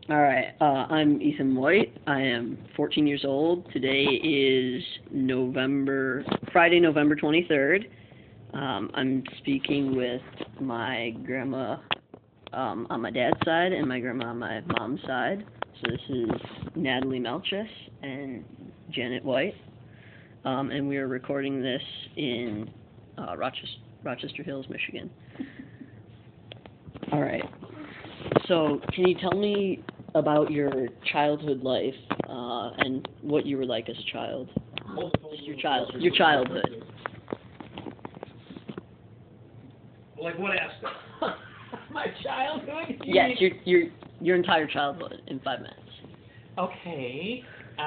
All right. I'm Ethan White. I am 14 years old. Today is Friday, November 23rd. I'm speaking with my grandma on my dad's side and my grandma on my mom's side. So this is Natalie Melchus and Janet White. And we are recording this in Rochester Hills, Michigan. All right. So can you tell me about your childhood life and what you were like as a child? Just your childhood. Like what aspect? My childhood? Yes, your entire childhood in 5 minutes. Okay.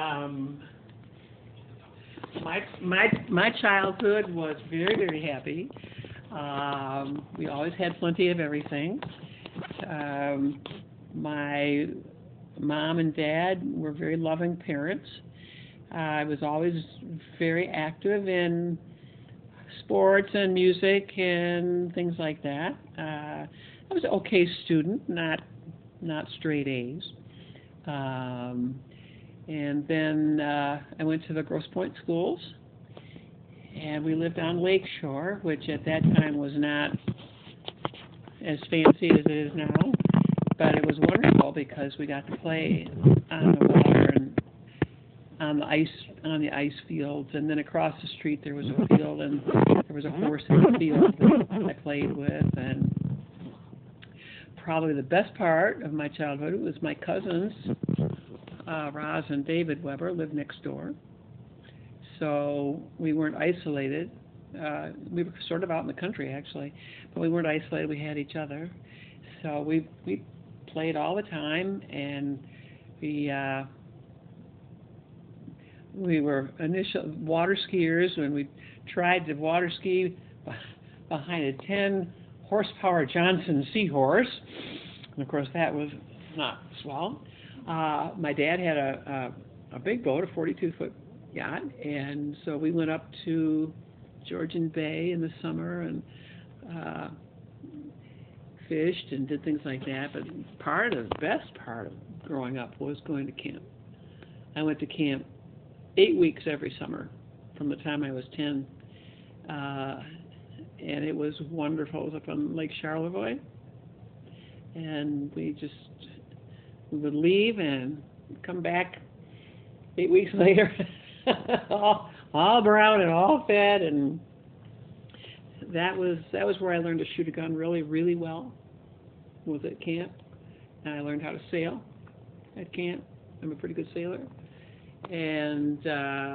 My childhood was very, very happy. We always had plenty of everything. My mom and dad were very loving parents. I was always very active in sports and music and things like that. I was an okay student, not straight A's. And then I went to the Grosse Pointe schools, and we lived on Lake Shore, which at that time was not as fancy as it is now, but it was wonderful because we got to play on the water and on the ice fields, and then across the street there was a field, and there was a horse in the field that I played with. And probably the best part of my childhood was my cousins, Roz and David Weber, lived next door, so we weren't isolated. We were sort of out in the country, actually, but we weren't isolated. We had each other, so we played all the time, and we were initial water skiers when we tried to water ski behind a 10 horsepower Johnson Seahorse, and of course that was not swell. My dad had a big boat, a 42-foot yacht, and so we went up to Georgian Bay in the summer and fished and did things like that. But the best part of growing up was going to camp. I went to camp 8 weeks every summer from the time I was 10, and it was wonderful. It was up on Lake Charlevoix, and we would leave and come back 8 weeks later, all brown and all fed, and that was where I learned to shoot a gun really, really well. Was at camp, and I learned how to sail at camp. I'm a pretty good sailor, and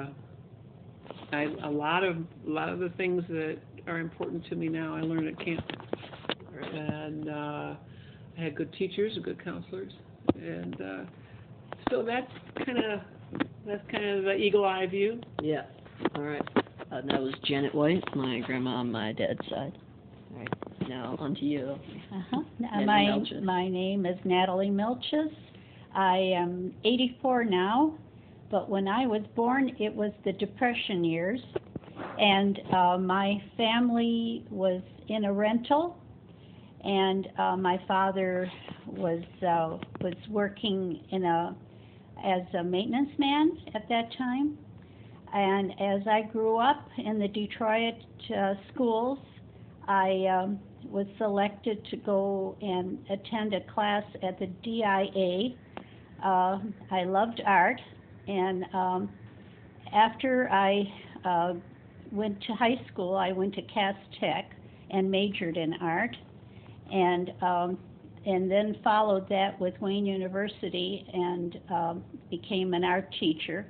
a lot of the things that are important to me now I learned at camp. And I had good teachers and good counselors, and so that's kind of the eagle eye view. Yeah. All right. That was Janet White, my grandma on my dad's side. All right. Now on to you. My name is Natalie Melchus. I am 84 now, but when I was born, it was the Depression years, and my family was in a rental, and my father was working as a maintenance man at that time. And as I grew up in the Detroit schools, I was selected to go and attend a class at the DIA. I loved art, and after I went to high school, I went to Cass Tech and majored in art, and then followed that with Wayne University and became an art teacher.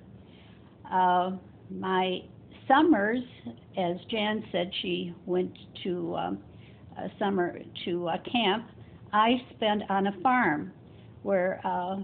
My summers, as Jan said, she went to camp. I spent on a farm where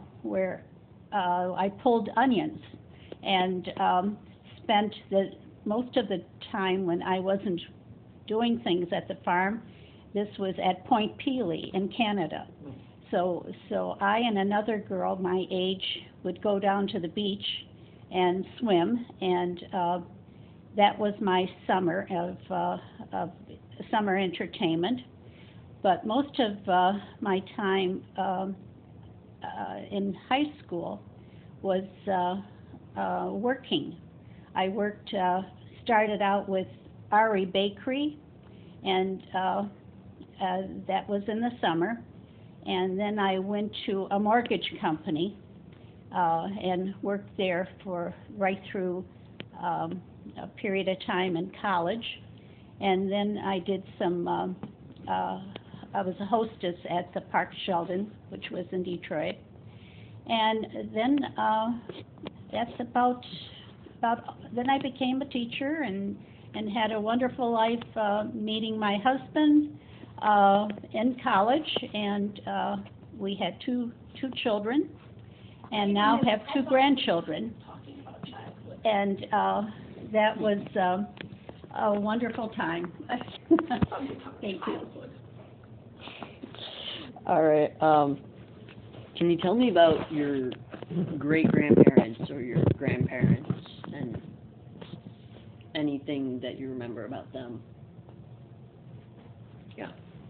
I pulled onions, and spent most of the time when I wasn't doing things at the farm. This was at Point Pelee in Canada. So I and another girl my age would go down to the beach and swim, and that was my summer of summer entertainment. But most of my time in high school was working. I worked, started out with Ari Bakery, and that was in the summer. And then I went to a mortgage company and worked there for right through a period of time in college. And then I did some, I was a hostess at the Park Sheldon, which was in Detroit. And then that's then I became a teacher and had a wonderful life meeting my husband in college, and we had two children, and now have 2 grandchildren. And that was a wonderful time. Thank you. All right. Can you tell me about your great-grandparents or your grandparents and anything that you remember about them? Yeah.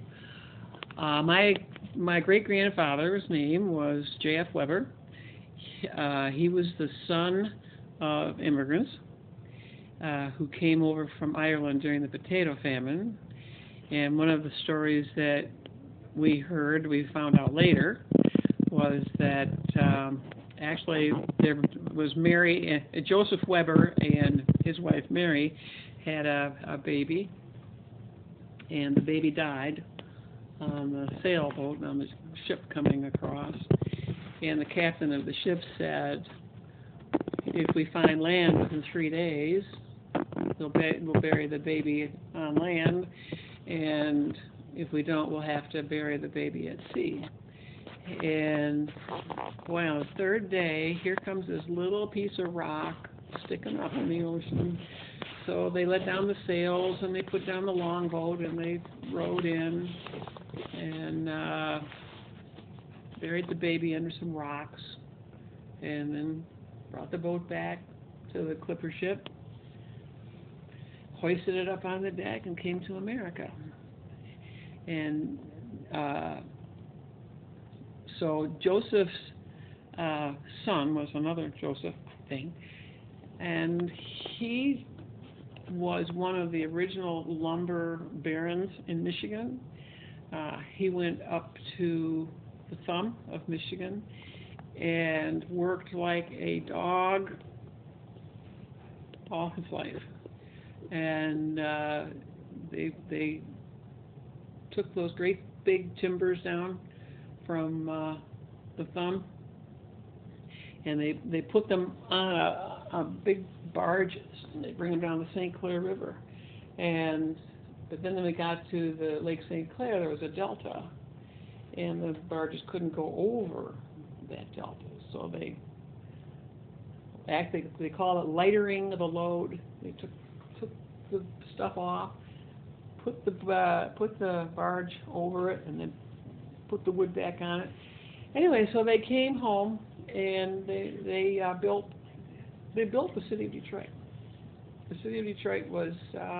My great-grandfather's name was J.F. Weber. He was the son of immigrants who came over from Ireland during the potato famine. And one of the stories that we found out later, was that actually there was Joseph Weber and his wife Mary had a baby, and the baby died on the sailboat on the ship coming across. And the captain of the ship said, if we find land within 3 days, we'll bury the baby on land, and if we don't, we'll have to bury the baby at sea. And boy, on the 3rd day, here comes this little piece of rock sticking up in the ocean. So they let down the sails and they put down the longboat and they rowed in and buried the baby under some rocks, and then brought the boat back to the clipper ship, hoisted it up on the deck, and came to America. And so Joseph's son was another Joseph thing, and he was one of the original lumber barons in Michigan. He went up to the thumb of Michigan and worked like a dog all his life. And they took those great big timbers down from the thumb, and they put them on a big barges, and they bring them down the St. Clair River. But then when they got to the Lake St. Clair, there was a delta, and the barges couldn't go over that delta. So they call it lightering of the load. They took the stuff off, put the barge over it, and then put the wood back on it. Anyway, so they came home and they built the city of Detroit. The city of Detroit was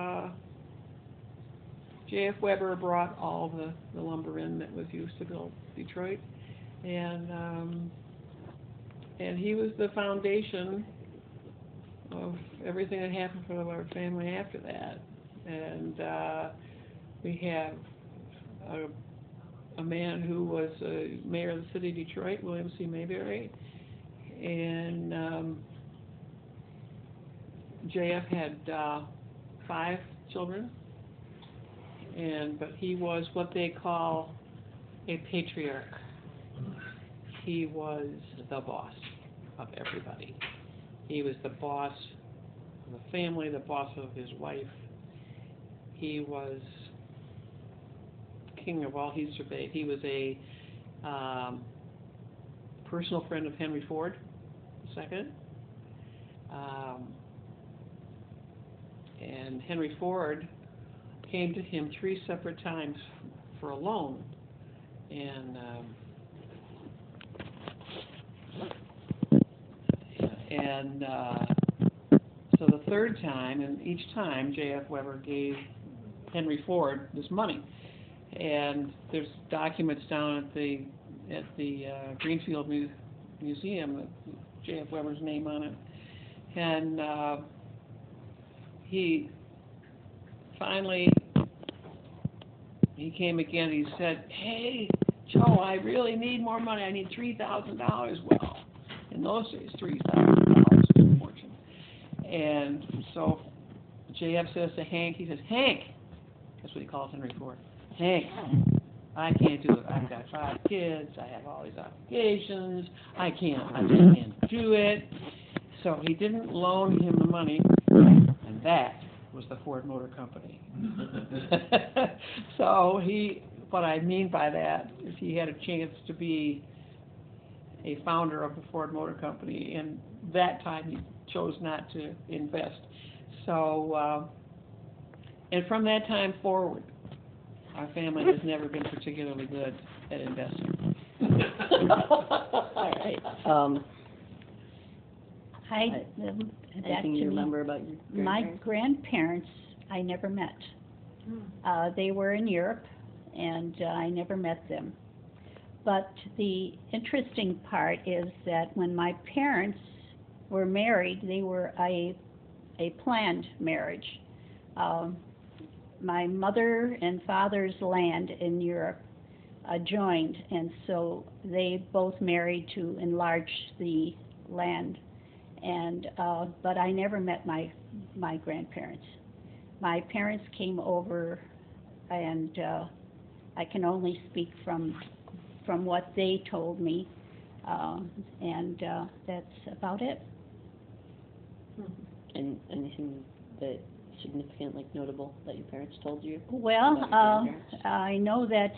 J.F. Weber brought all the lumber in that was used to build Detroit, and he was the foundation of everything that happened for our family after that. And we have a man who was mayor of the city of Detroit, William C. Mayberry, and J.F. had 5 children, but he was what they call a patriarch. He was the boss of everybody. He was the boss of the family, the boss of his wife. He was king of all he surveyed. He was a personal friend of Henry Ford II. And Henry Ford came to him 3 separate times for a loan. And so the 3rd time, and each time, J.F. Weber gave Henry Ford this money. And there's documents down at the at the Greenfield Museum with J.F. Weber's name on it. And he finally, he came again, he said, "Hey, Joe, I really need more money. I need $3,000. Well, in those days, $3,000 was a fortune. And so J.F. says to Hank, he says, "Hank," that's what he calls Henry Ford, "Hank, I can't do it. I've got 5 kids. I have all these obligations. I just can't do it." So he didn't loan him the money, and that was the Ford Motor Company. So what I mean by that is he had a chance to be a founder of the Ford Motor Company, and that time he chose not to invest. So, and from that time forward, our family has never been particularly good at investing. All right. Back Anything to you me. remember about your My grandparents? grandparents, I never met. They were in Europe, and I never met them. But the interesting part is that when my parents were married, they were a planned marriage. My mother and father's land in Europe joined, and so they both married to enlarge the land. And but I never met my grandparents. My parents came over, and I can only speak from what they told me, and that's about it. And anything that significant, like notable, that your parents told you? Well, about your grandparents? I know that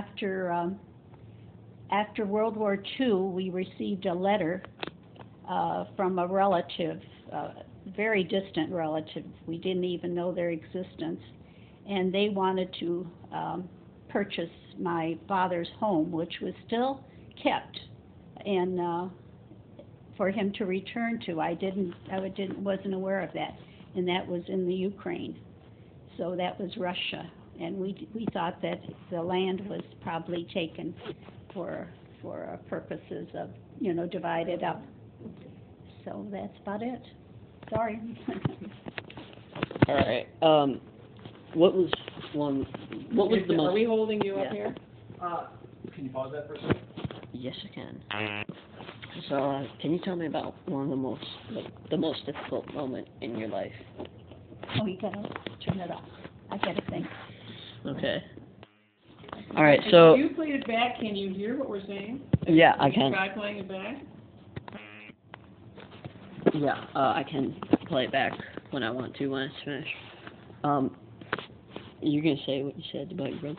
after World War II, we received a letter from a relative, very distant relative. We didn't even know their existence, and they wanted to purchase my father's home, which was still kept, and for him to return to. I wasn't aware of that, and that was in the Ukraine. So that was Russia, and we thought that the land was probably taken for purposes of, divided up. So that's about it. Sorry. All right. What was the most? Are we holding you up Yeah. here? Can you pause that for a second? Yes, I can. So, can you tell me about one of the most difficult moment in your life? Oh, you gotta turn it off. I gotta think. Okay. All right. So. If you played it back, can you hear what we're saying? Yeah, I Can you can. try playing it back? Yeah, I can play it back when I want to, when it's finished. You're gonna say what you said about your brother.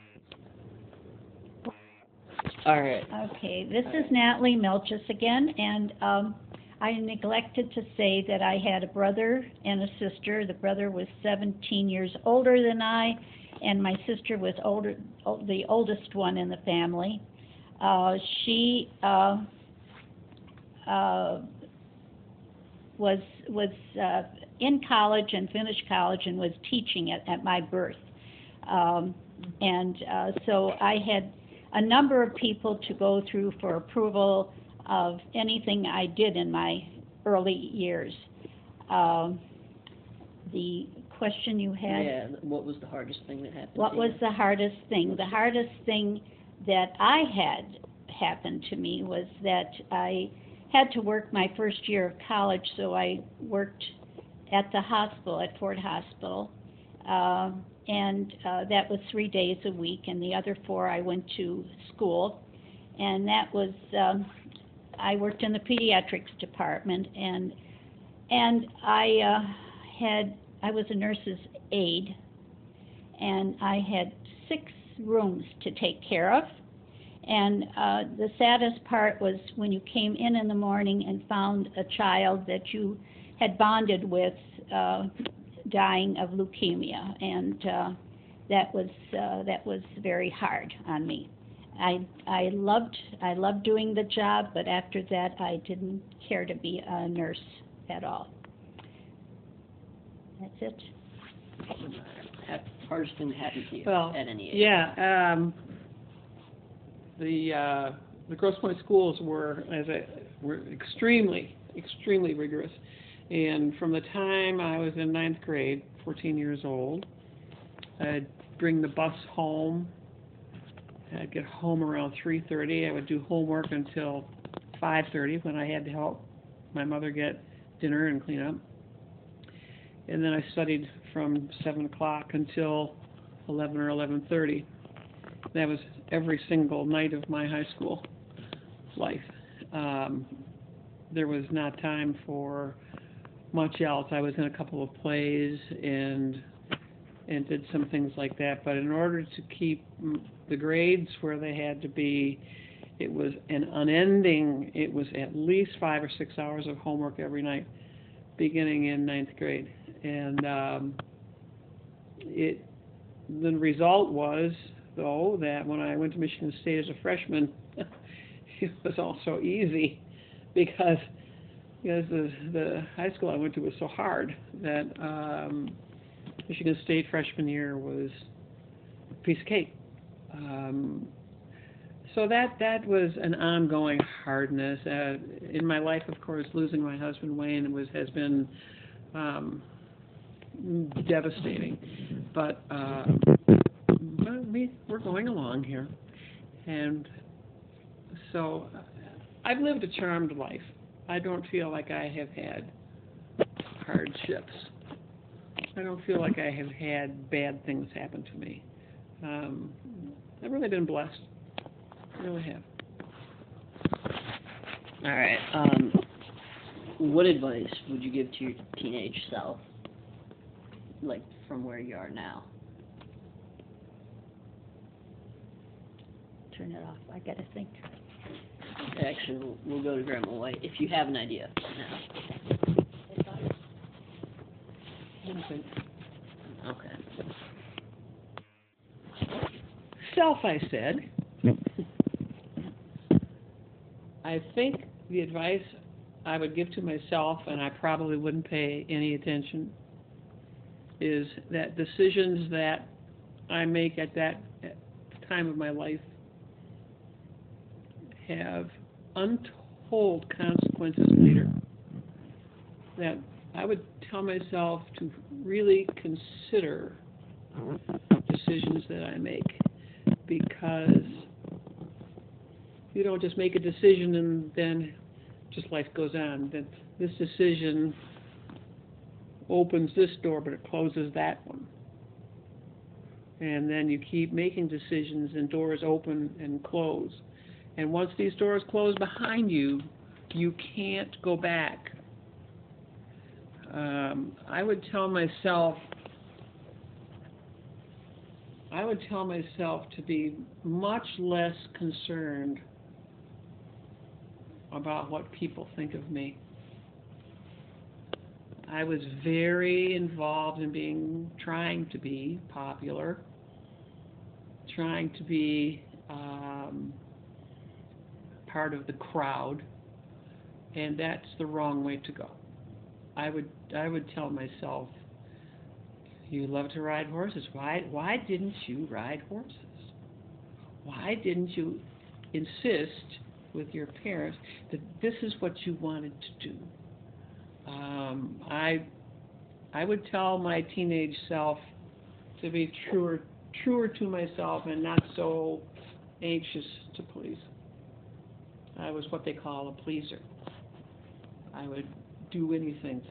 All right. Okay, this is Natalie Milchus again, and I neglected to say that I had a brother and a sister. The brother was 17 years older than I, and my sister was the oldest one in the family. She was in college and finished college and was teaching at my birth. So I had a number of people to go through for approval of anything I did in my early years. The question you had? Yeah. What was the hardest thing that happened? What to was you? the hardest thing? The hardest thing that I had happened to me was that I had to work my first year of college, so I worked at the hospital, at Ford Hospital, and that was 3 days a week, and the other 4 I went to school, and that was, I worked in the pediatrics department, and I was a nurse's aide, and I had 6 rooms to take care of. And the saddest part was when you came in the morning and found a child that you had bonded with dying of leukemia, and that was very hard on me. I loved doing the job, but after that I didn't care to be a nurse at all. That's it. Hardest thing that happened to you Well, at any age? yeah. the Grosse Pointe schools were extremely rigorous. And from the time I was in ninth grade, 14 years old, I'd bring the bus home. I'd get home around 3:30. I would do homework until 5:30 when I had to help my mother get dinner and clean up. And then I studied from 7 o'clock until 11 or 11:30. That was every single night of my high school life. There was not time for much else. I was in a couple of plays and did some things like that. But in order to keep the grades where they had to be, it was an unending, it was at least 5 or 6 hours of homework every night, beginning in ninth grade. And the result was, though, that when I went to Michigan State as a freshman, it was also easy because the high school I went to was so hard that Michigan State freshman year was a piece of cake. So that was an ongoing hardness. In my life, of course, losing my husband Wayne has been devastating. But we're going along here, and so I've lived a charmed life. I don't feel like I have had hardships. I don't feel like I have had bad things happen to me. I've really been blessed. I really have. All right. What advice would you give to your teenage self, like from where you are now? Turn it off. I gotta think. Actually, we'll go to Grandma White if you have an idea now. Okay. Self, I said. I think the advice I would give to myself, and I probably wouldn't pay any attention, is that decisions that I make at that time of my life have untold consequences later. That I would tell myself to really consider decisions that I make, because you don't just make a decision and then just life goes on. That this decision opens this door, but it closes that one. And then you keep making decisions and doors open and close. And once these doors close behind you, you can't go back. I would tell myself to be much less concerned about what people think of me. I was very involved in trying to be popular, trying to be part of the crowd, and that's the wrong way to go. I would tell myself, you love to ride horses. Why didn't you ride horses? Why didn't you insist with your parents that this is what you wanted to do? I would tell my teenage self to be truer to myself and not so anxious to please. I was what they call a pleaser. I would do anything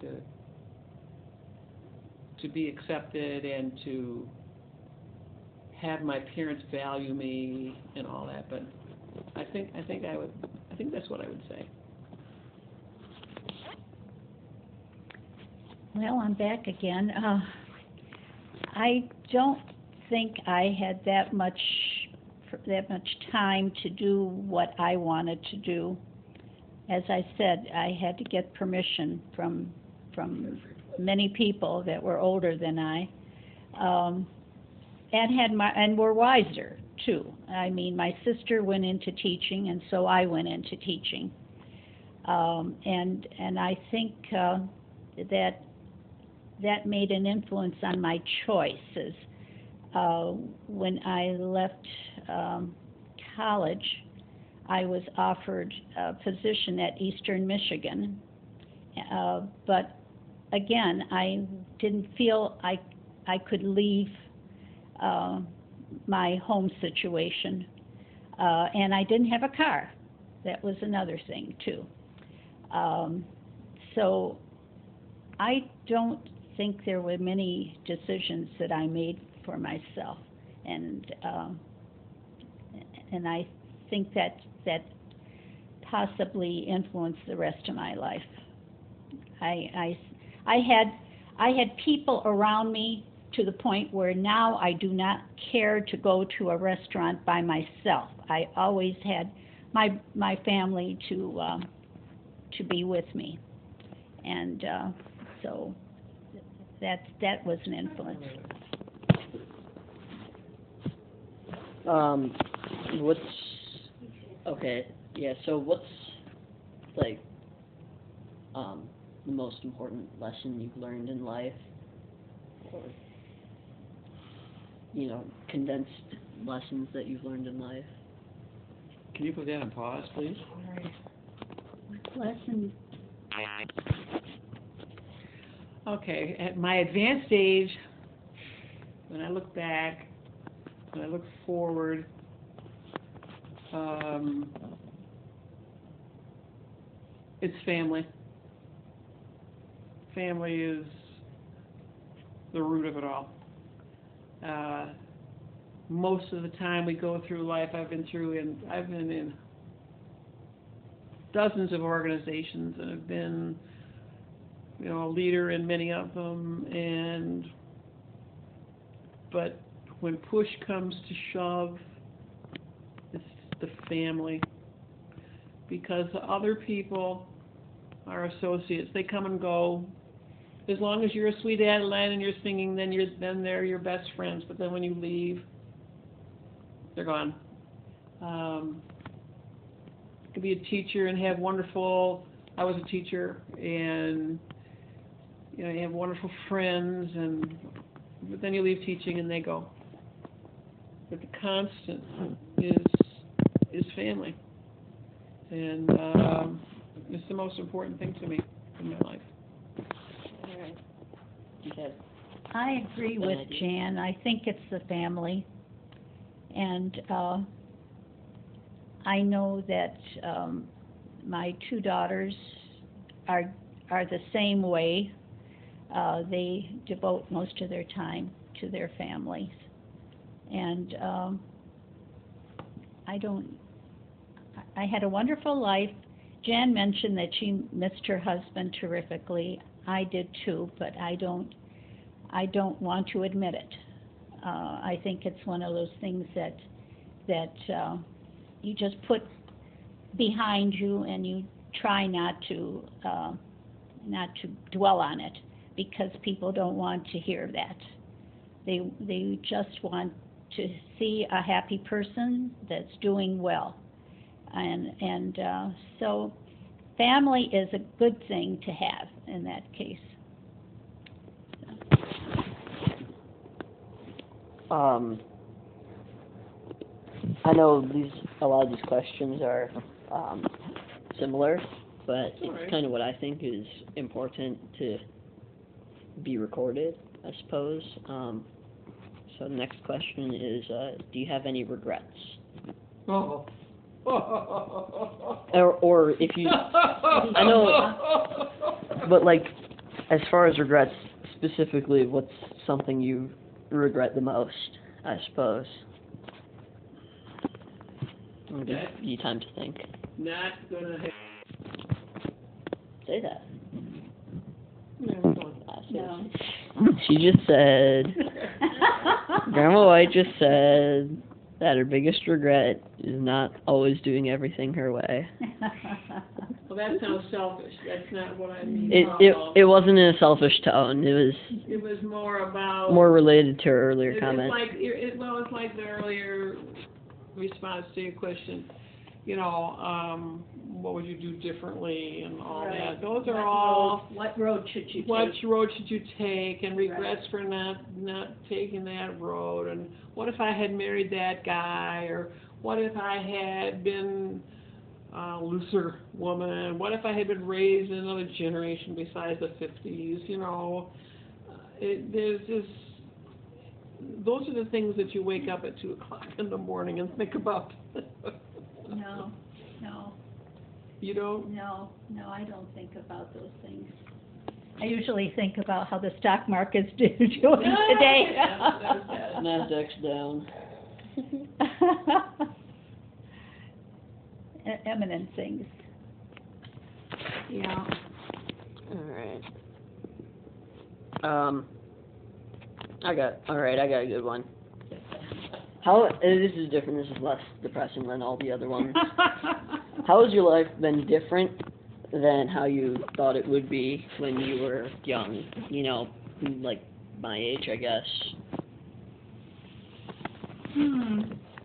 to be accepted and to have my parents value me and all that. But I think that's what I would say. Well, I'm back again. I don't think I had that much time to do what I wanted to do. As I said, I had to get permission from many people that were older than I, and were wiser too. I mean, my sister went into teaching, and so I went into teaching, and I think that made an influence on my choices. When I left college, I was offered a position at Eastern Michigan. But again, I didn't feel I could leave my home situation. And I didn't have a car. That was another thing, too. So I don't think there were many decisions that I made for myself. And I think that possibly influenced the rest of my life. I had people around me to the point where now I do not care to go to a restaurant by myself. I always had my family to be with me, and so that was an influence. So what's like the most important lesson you've learned in life, or condensed lessons that you've learned in life? Can you put that on pause, please? Lesson. Okay, at my advanced age, when I look back, when I look forward, it's family. Family is the root of it all. Most of the time we go through life, I've been in dozens of organizations, and I've been, a leader in many of them, but when push comes to shove, it's the family, because the other people are associates. They come and go. As long as you're a sweet Adeline and you're singing, then they're your best friends. But then when you leave, they're gone. You could be a teacher and have wonderful. I was a teacher, and you have wonderful friends, but then you leave teaching and they go. But the constant is family, and it's the most important thing to me in my life. Okay. I agree with Jan. I think it's the family, and I know that my two daughters are the same way. They devote most of their time to their families, and I had a wonderful life. Jan mentioned that she missed her husband terrifically. I did too, but I don't want to admit it. I think it's one of those things that you just put behind you, and you try not to dwell on it, because people don't want to hear that. They just want to see a happy person that's doing well, and so family is a good thing to have in that case. I know a lot of these questions are similar, but it's kind of what I think is important to be recorded, I suppose. So the next question is, do you have any regrets? Oh. Or if you, I know, but like, as far as regrets specifically, what's something you regret the most, I suppose? I'm going to give you time to think. Not gonna Say that. No. She just said, Grandma White just said that her biggest regret is not always doing everything her way. Well, that sounds selfish. That's not what I mean. It wasn't in a selfish tone. It was more about... more related to her earlier comment. It's like the earlier response to your question. What would you do differently and all that. Those are all... What road should you take? What road should you take, and regrets for not taking that road, and what if I had married that guy, or what if I had been a looser woman? What if I had been raised in another generation besides the 50s? You know, there's this. Those are the things that you wake up at 2 o'clock in the morning and think about. No. You don't? No, I don't think about those things. I usually think about how the stock market's doing today. NASDAQ's down. Eminent things. Yeah. All right. I got a good one. This is different. This is less depressing than all the other ones. How has your life been different than how you thought it would be when you were young? You know, like my age, I guess. You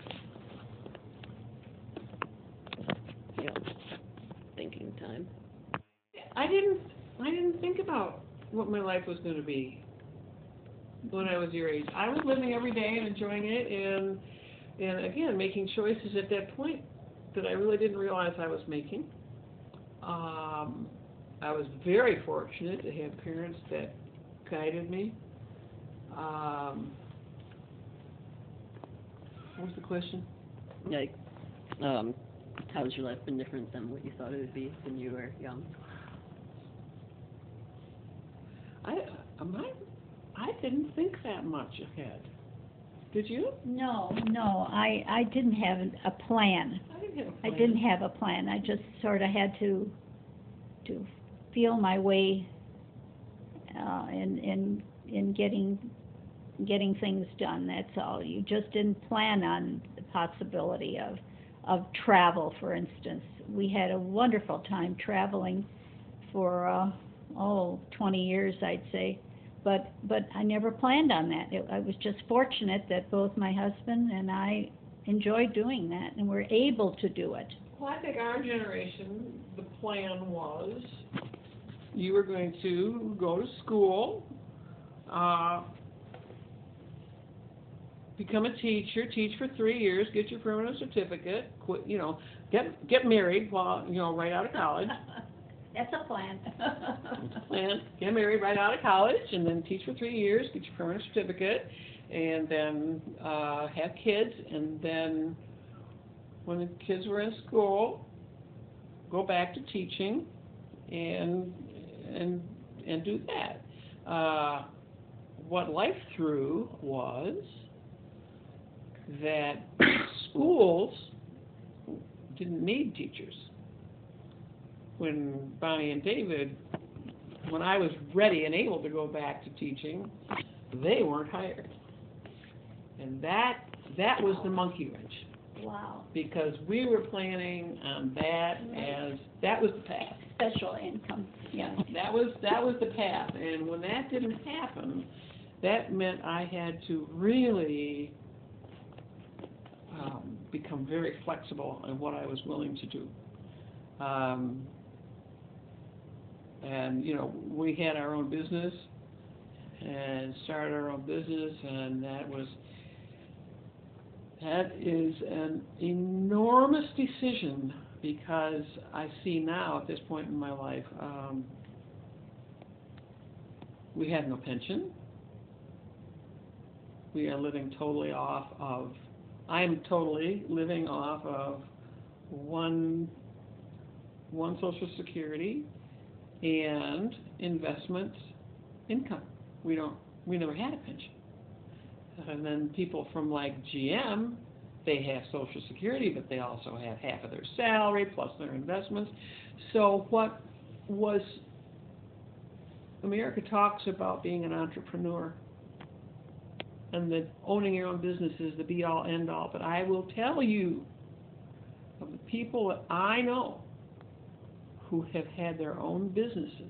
know, thinking time. I didn't think about what my life was going to be when I was your age. I was living every day and enjoying it, and again making choices at that point that I really didn't realize I was making. I was very fortunate to have parents that guided me. What was the question? Like, how's your life been different than what you thought it would be when you were young? I didn't think that much ahead. Did you? No, I didn't have a plan. I didn't have a plan. I didn't have a plan. I just sort of had to feel my way in getting things done. That's all. You just didn't plan on the possibility of travel, for instance. We had a wonderful time traveling for 20 years, I'd say. But I never planned on that. I was just fortunate that both my husband and I enjoyed doing that and were able to do it. Well, I think our generation, the plan was you were going to go to school, become a teacher, teach for 3 years, get your permanent certificate, quit, get married while, right out of college. That's a plan. And get married right out of college, and then teach for 3 years, get your permanent certificate, and then have kids, and then when the kids were in school, go back to teaching, and do that. What life threw was that schools didn't need teachers. When Bonnie and David, when I was ready and able to go back to teaching, they weren't hired. And that was the monkey wrench. Wow. Because we were planning on that was the path. Special income, yeah. That was the path. And when that didn't happen, that meant I had to really become very flexible in what I was willing to do. And we had our own business and started our own business, and that is an enormous decision, because I see now at this point in my life, we have no pension. We are living totally off of, I am totally living off of one Social Security and investment income. We never had a pension. And then people from like GM, they have Social Security, but they also have half of their salary plus their investments. So what was, America talks about being an entrepreneur, and that owning your own business is the be-all, end-all. But I will tell you, of the people that I know who have had their own businesses,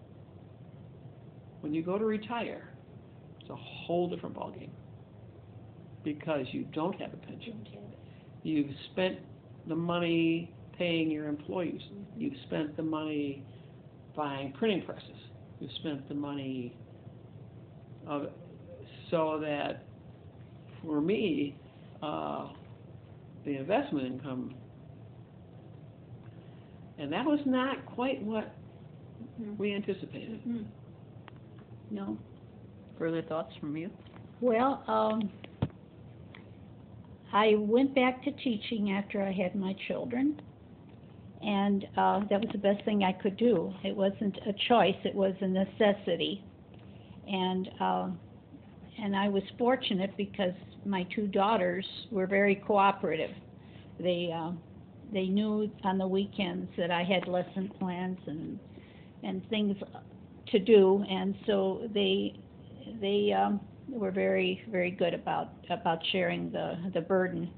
when you go to retire, it's a whole different ballgame, because you don't have a pension. You've spent the money paying your employees. You've spent the money buying printing presses. You've spent the money so that, for me, the investment income. And that was not quite what we anticipated. No. Further thoughts from you? Well, I went back to teaching after I had my children, and that was the best thing I could do. It wasn't a choice, it was a necessity. And I was fortunate because my two daughters were very cooperative. They knew on the weekends that I had lesson plans and things to do, and so they were very, very good about sharing the burden.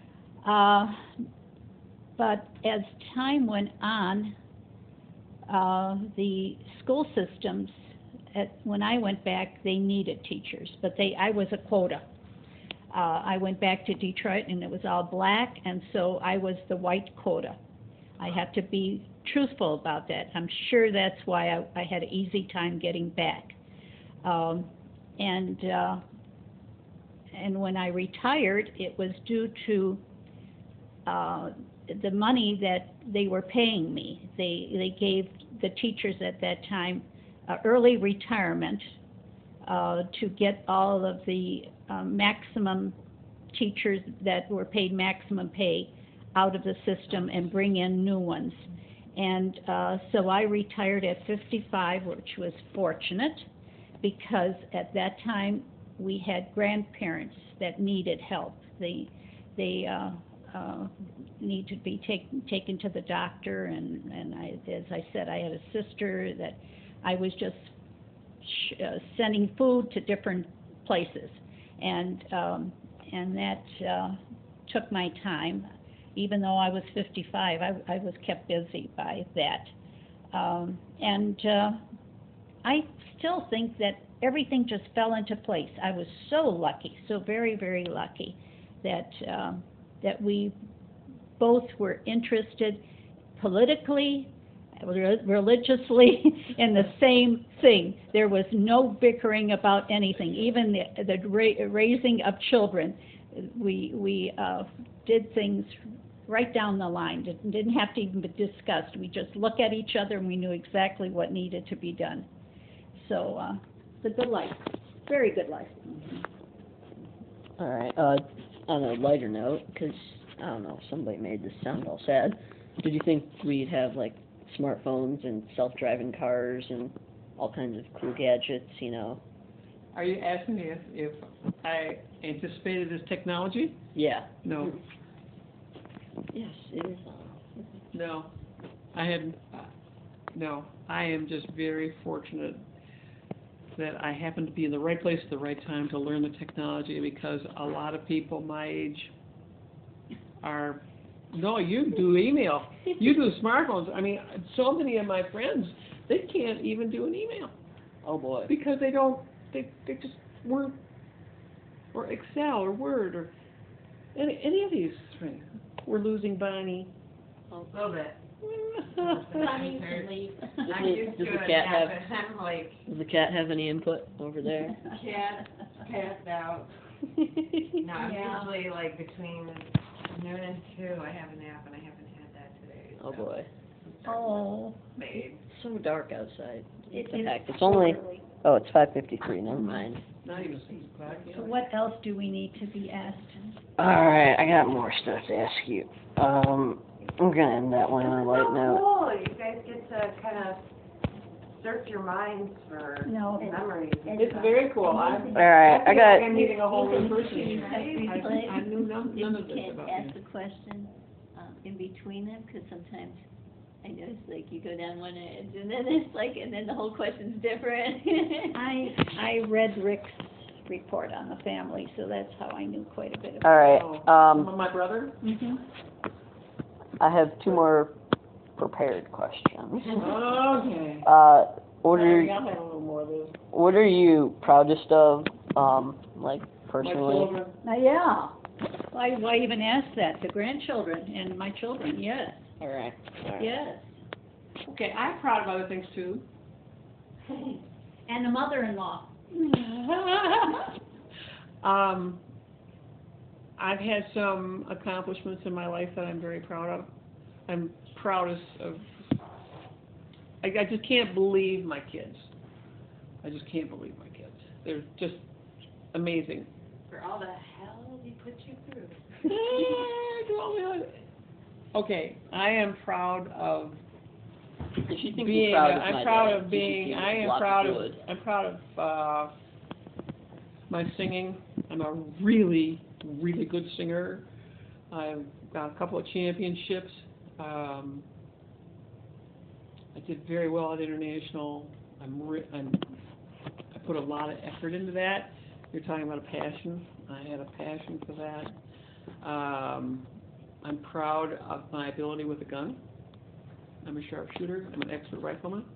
But as time went on, the school systems, when I went back, they needed teachers, but I was a quota. I went back to Detroit, and it was all black, and so I was the white quota. I have to be truthful about that. I'm sure that's why I had an easy time getting back. And when I retired, it was due to the money that they were paying me. They gave the teachers at that time early retirement to get all of the maximum teachers that were paid maximum pay out of the system and bring in new ones. And so I retired at 55, which was fortunate, because at that time we had grandparents that needed help. They need to be taken to the doctor, and as I said, I had a sister that I was just sending food to different places, and that took my time. Even though I was 55, I was kept busy by that. I still think that everything just fell into place. I was so lucky, so very, very lucky that we both were interested politically, religiously in the same thing. There was no bickering about anything, even the raising of children. We did things right down the line. It didn't have to even be discussed. We just looked at each other and we knew exactly what needed to be done. So it's a good life, very good life. All right. On a lighter note, because I don't know, somebody made this sound all sad. Did you think we'd have like smartphones and self-driving cars and all kinds of cool gadgets? You know. Are you asking me if I anticipated this technology? Yeah. No. Yes, it is. No. No. I am just very fortunate that I happened to be in the right place at the right time to learn the technology, because a lot of people my age are, no, you do email, you do smartphones. I mean, so many of my friends, they can't even do an email. Oh boy. Because they just weren't, or Excel or Word or any of these things. We're losing Bonnie. A little bit. Bonnie can leave. I'm used Does to the it cat now, have- but I'm like, Does the cat have any input over there? cat, passed out. No, I'm Yeah. usually like between noon and 2, I have a nap, and I haven't had that today. Oh so boy. Oh, Babe. It's so dark outside. it The is heck? It's only. early. Oh, it's 5:53. Never mind. Not even 6 o'clock yet. So what else do we need to be asked? All right, I got more stuff to ask you. I'm gonna end that one on a light note. Cool, you guys get to kind of search your minds for No. memories. and It's stuff. very cool. All right, I I'm got. meeting a whole new person. Right? I knew none of this If you about can't ask you. the question in between them, because sometimes I know it's like you go down one edge and then it's like, and then the whole question's different. I read Rick's report on the family, so that's how I knew quite a bit about All right. Oh, my brother? it. Mm-hmm. I have two more prepared questions. Okay. What Sorry, are I'll have a little more of this. what are you proudest of, like My personally? children. Yeah. Why even ask that? The grandchildren and my children, yes, All right. yes. Okay, I'm proud of other things too. And the mother-in-law. I've had some accomplishments in my life that I'm very proud of. I'm proudest of, I just can't believe my kids. I just can't believe my kids. They're just amazing. For all the hell he put you through. Okay, I am proud of If you think being, you're proud of I'm my proud dad, of you being, should I give am lots proud of of, good. I'm proud of, my singing. I'm a really, really good singer. I've got a couple of championships. I did very well at international. I put a lot of effort into that. You're talking about a passion. I had a passion for that. I'm proud of my ability with a gun. I'm a sharpshooter. I'm an expert rifleman.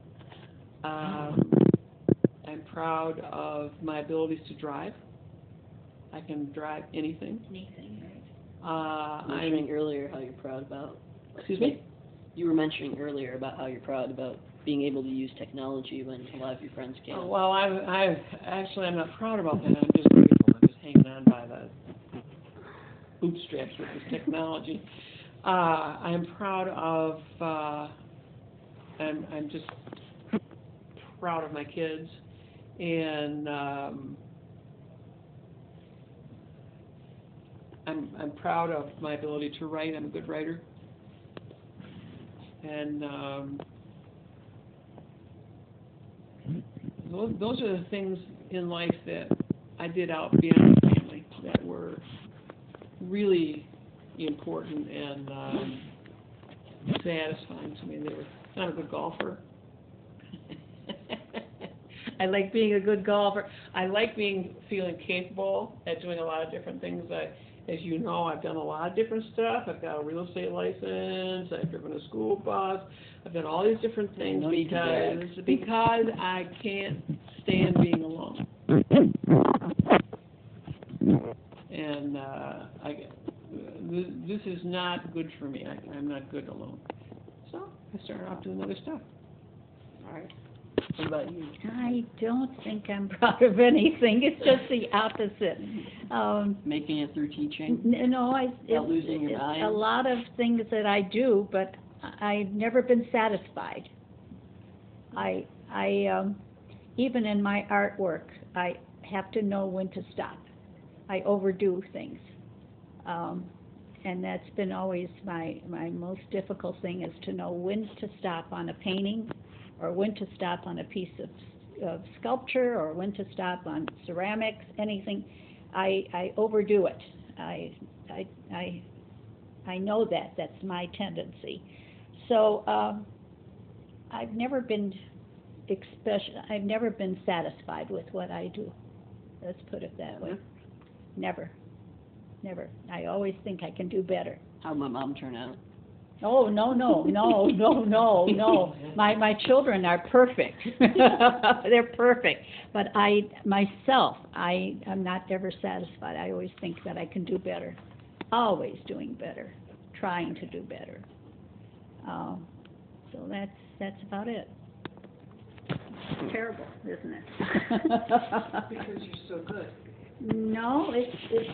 I'm proud of my abilities to drive. I can drive anything. Anything, right? You were mentioning earlier how you're proud about. Excuse me? You were mentioning earlier about how you're proud about being able to use technology when a lot of your friends can't. Well, I'm not proud about that. I'm just grateful. I'm just hanging on by the bootstraps with this technology. I'm proud of. I'm just proud of my kids, and I'm proud of my ability to write. I'm a good writer, and those are the things in life that I did out beyond the family that were really important and satisfying to me. I'm a good golfer. I like being a good golfer. I like feeling capable at doing a lot of different things. As you know, I've done a lot of different stuff. I've got a real estate license. I've driven a school bus. I've done all these different things No need to brag. because I can't stand being alone. And this is not good for me. I'm not good alone. So I started off doing other stuff. All right. What about you? I don't think I'm proud of anything. It's just the opposite. Making it through teaching? No, Not losing your it's mind? a lot of things that I do, but I've never been satisfied. Even in my artwork, I have to know when to stop. I overdo things. And that's been always my most difficult thing, is to know when to stop on a painting, or when to stop on a piece of sculpture, or when to stop on ceramics, anything. I overdo it. I know that's my tendency. So I've never been satisfied with what I do. Let's put it that way. Never. I always think I can do better. How'd my mom turn out? Oh, no. My children are perfect. They're perfect. But myself, I'm not ever satisfied. I always think that I can do better. Always doing better. Trying to do better. So that's about it. Terrible, isn't it? Because you're so good. No, it's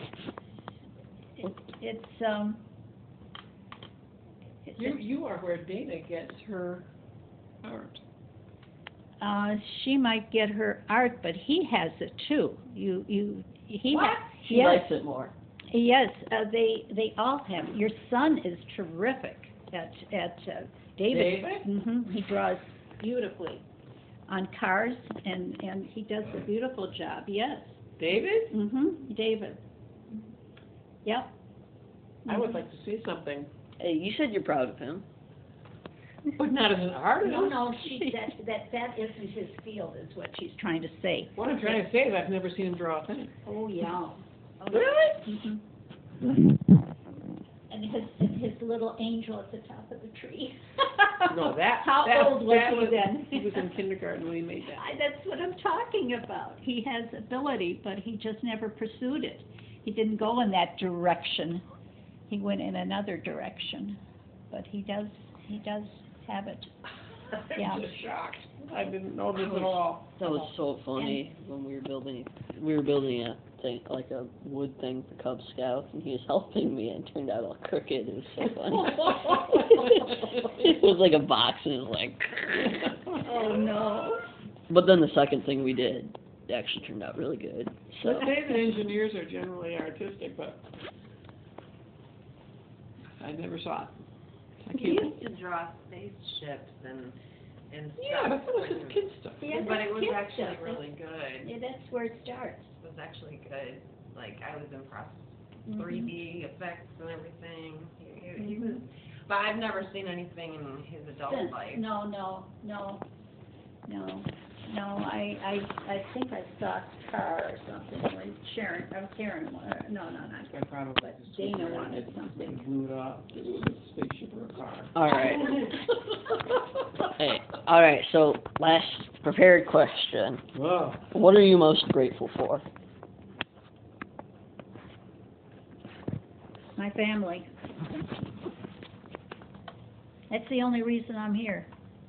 You are where Dana gets her art. she might get her art, but he has it too. What? She yes, likes it more. Yes, they all have. Your son is terrific at David. David? He draws beautifully on cars, and he does a beautiful job. Yes. David? David. Yep. I would like to see something. Hey, you said you're proud of him. But not as an artist. No, that isn't his field, is what she's trying to say. What I'm trying to say is I've never seen him draw a thing. Oh, yeah. Really? And his little angel at the top of the tree. No, How old was he then? He was in kindergarten when he made that. That's what I'm talking about. He has ability, but he just never pursued it. He didn't go in that direction. He went in another direction. But he does have it. Yeah. I'm just shocked. I didn't know this at all. That was so funny when we were building thing, like a wood thing for Cub Scouts, and he was helping me, and it turned out all crooked. It was so funny. It was like a box, and it was like. Oh, no. But then the second thing we did actually turned out really good. So. Let's say that engineers are generally artistic, but I never saw it. I We can't. used to draw spaceships and Yeah, stuff. but that was just kid stuff. Yeah, But it was that's actually stuff. really good. Yeah, that's where it starts. It was actually good. Like, I was impressed. Mhm. 3D effects and everything. He was, but I've never seen anything in his adult life. No. I think I saw a car or something when Karen, no, not I probably But just Dana wanted something. blew it up. It was a spaceship or a car. All right. Hey, all right. So last prepared question: Whoa. what are you most grateful for? My family. That's the only reason I'm here.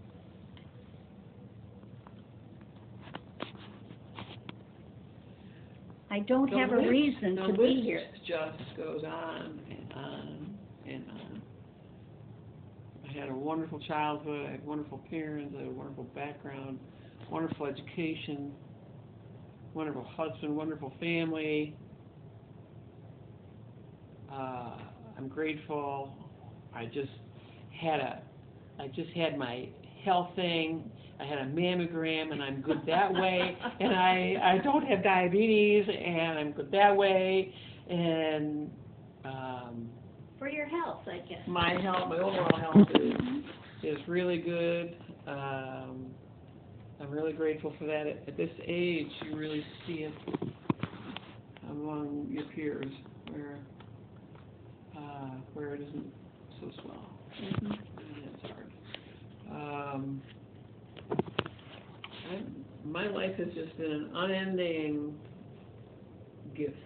I don't have a reason The to be list here. just goes on and on and on. I had a wonderful childhood. I had wonderful parents. I had a wonderful background, wonderful education, wonderful husband, wonderful family. I'm grateful. I just had my health thing. I had a mammogram, and I'm good that way. And I don't have diabetes, and I'm good that way. And For your health, I guess. my overall health is really good. I'm really grateful for that. At this age, you really see it among your peers, where it isn't so swell. Mhm. It's hard. My life has just been an unending gift.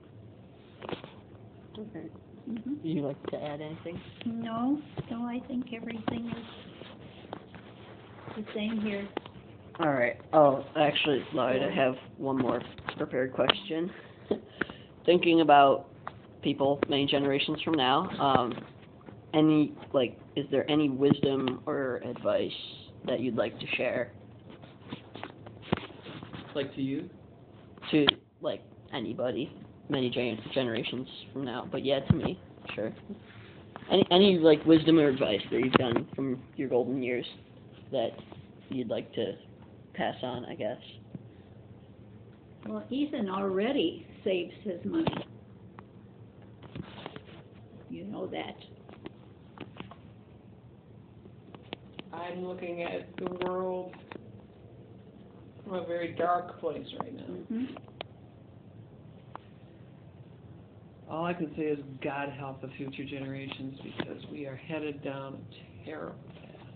Okay. Mhm. Would you like to add anything? No, I think everything is the same here. All right. Oh, actually, Lloyd, I have one more prepared question. Thinking about people many generations from now, is there any wisdom or advice that you'd like to share Like to you? to, anybody, many generations from now? But yeah, to me, sure. Any wisdom or advice that you've done from your golden years that you'd like to pass on, I guess. Well, Ethan already saves his money. You know that. I'm looking at the world from a very dark place right now. Mhm. All I can say is God help the future generations, because we are headed down a terrible path.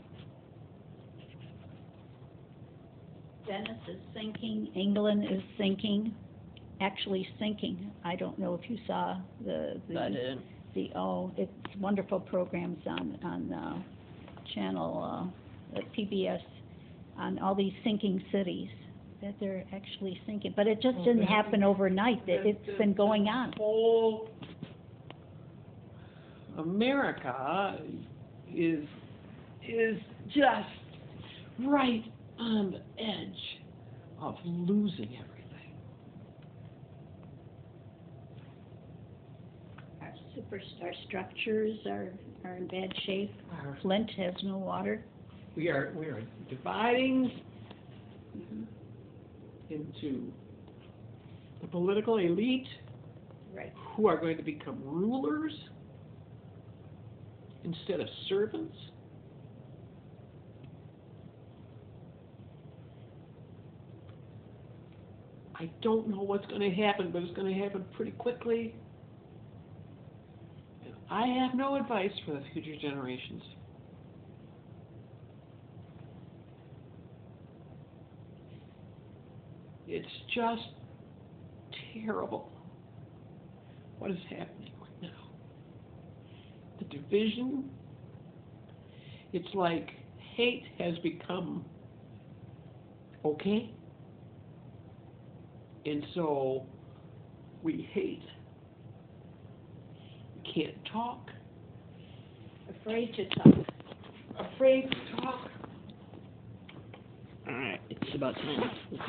Venice is sinking. England is sinking. Actually sinking. I don't know if you saw the I didn't. it's wonderful programs on channel PBS on all these sinking cities that they're actually sinking. But it just didn't happen overnight. It's been going on. Whole America is just right on the edge of losing everything. Our structures are in bad shape. Flint has no water. We are dividing Mhm. into the political elite, Right. who are going to become rulers instead of servants. I don't know what's going to happen, but it's going to happen pretty quickly. And I have no advice for the future generations. It's just terrible what is happening right now. The division, it's like hate has become okay. And so we hate, can't talk, Afraid to talk. afraid to talk. Alright, it's about time.